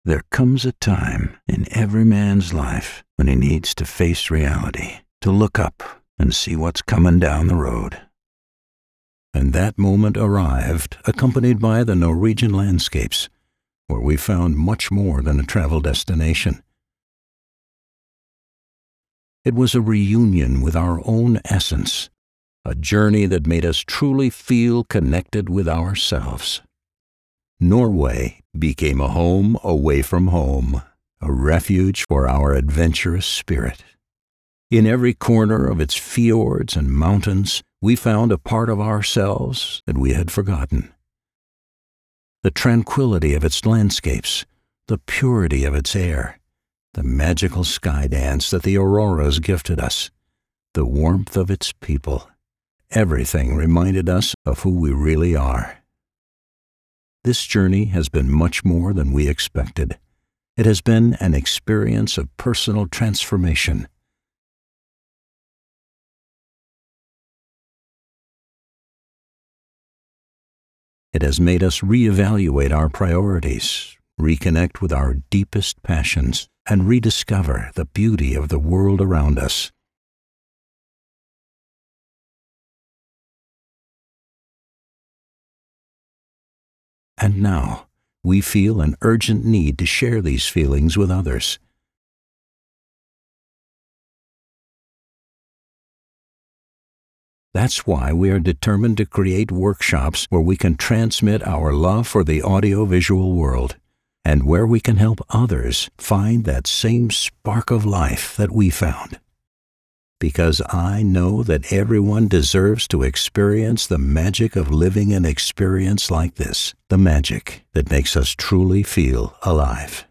There comes a time in every man's life when he needs to face reality, to look up and see what's coming down the road. And that moment arrived, accompanied by the Norwegian landscapes, where we found much more than a travel destination. It was a reunion with our own essence, a journey that made us truly feel connected with ourselves. Norway became a home away from home, a refuge for our adventurous spirit. In every corner of its fjords and mountains, we found a part of ourselves that we had forgotten. The tranquility of its landscapes, the purity of its air, the magical sky dance that the auroras gifted us, the warmth of its people, everything reminded us of who we really are. This journey has been much more than we expected. It has been an experience of personal transformation. It has made us reevaluate our priorities, reconnect with our deepest passions, and rediscover the beauty of the world around us. And now, we feel an urgent need to share these feelings with others. That's why we are determined to create workshops where we can transmit our love for the audiovisual world, and where we can help others find that same spark of life that we found. Because I know that everyone deserves to experience the magic of living an experience like this, the magic that makes us truly feel alive.